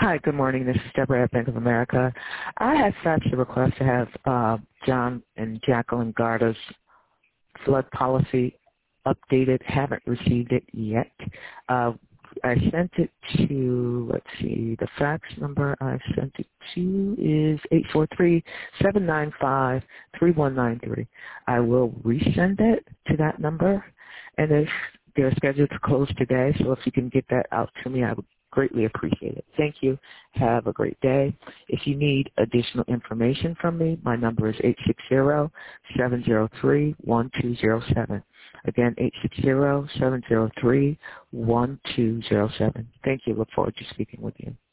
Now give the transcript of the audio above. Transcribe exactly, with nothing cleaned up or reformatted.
Hi, good morning. This is Deborah at Bank of America. I had faxed a request to have uh, John and Jacqueline Garda's flood policy updated. Haven't received it yet. Uh, I sent it to, let's see, the fax number I sent it to is eight four three, seven nine five, three one nine three. I will resend it to that number, and if they're scheduled to close today, so if you can get that out to me, I would greatly appreciate it. Thank you. Have a great day. If you need additional information from me, my number is eight six zero, seven zero three, one two zero seven. Again, eight six zero, seven zero three, one two zero seven. Thank you. Look forward to speaking with you.